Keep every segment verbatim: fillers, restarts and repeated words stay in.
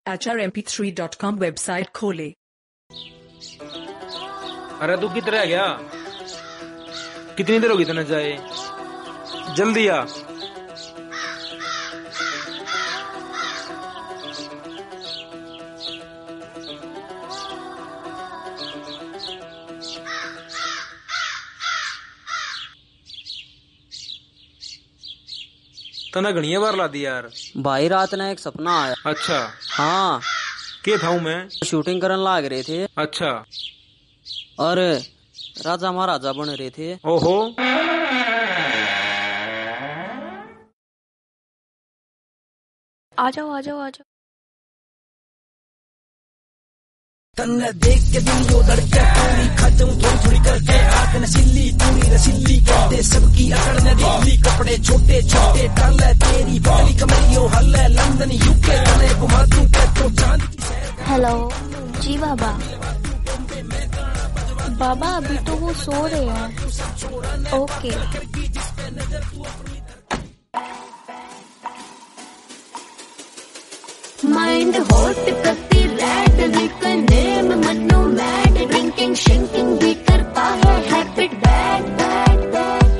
H R M P three dot com website खोले। अरे तू किधर रह गया? कितनी देर होगी तने जाए? जल्दी आ। तना घनिया बार ला दी यार। भाई रात ने एक सपना आया। अच्छा हाँ के था मैं? शूटिंग करने लाग रहे थे। अच्छा और राजा महाराजा बन रहे थे। ओहो आ जाओ आ जाओ आ जाओ। तन्ने देख के दिल यो धड़के पूरी खाचूं थोड़ी थोड़ी करके आंख नशीली पूरी रसीली कहते सबकी अकड़ न दिल्ली कपड़े छोटे छोटे डाले तेरी पतली कमरियों हल्ले लंदन यूके तने घुमा दूं तो चांद की सैर। हेलो जी बाबा। बाबा अभी तो वो सो रहे हैं। ओके माइंड हॉट करती रेड लिकर नेम मनो मैड ड्रिंकिंग शिंकिंग भी करता है हैबिट बैड बैड बैड।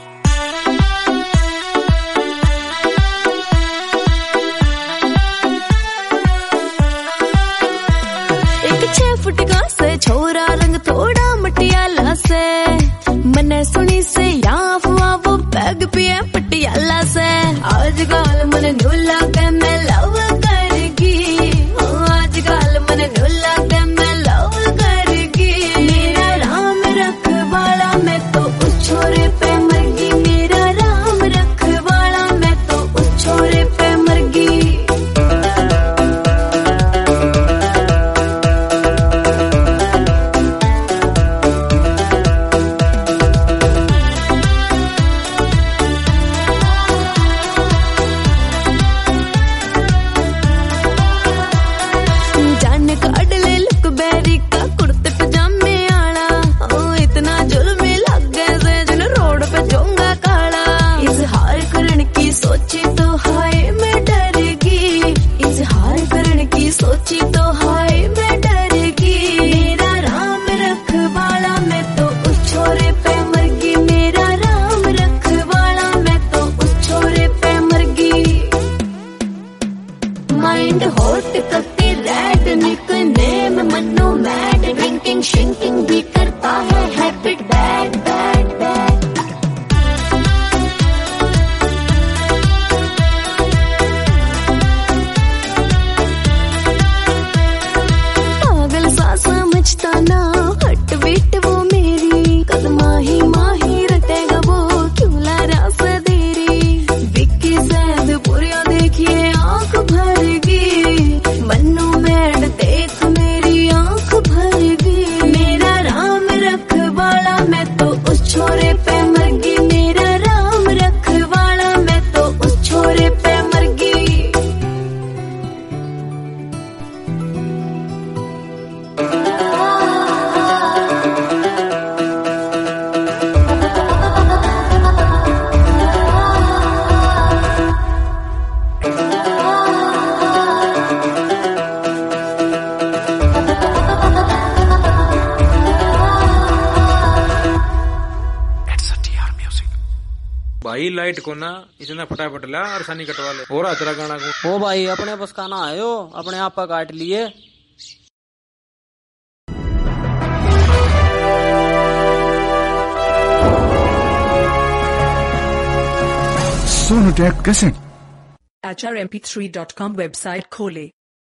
एक छह फुट का से छोरा रंग थोड़ा मटियाला से मने सुनी से यहाँ हुआ वो बैग पिए पटियाला से आजकल मन नुला के मैं लव भाई लाइट को ना इतना फटाफट ला और सानी कटवा ले और अतरा गाना को। ओ भाई अपने बस का ना आयो अपने आप का काट लिए। H R M P three dot com website खोले।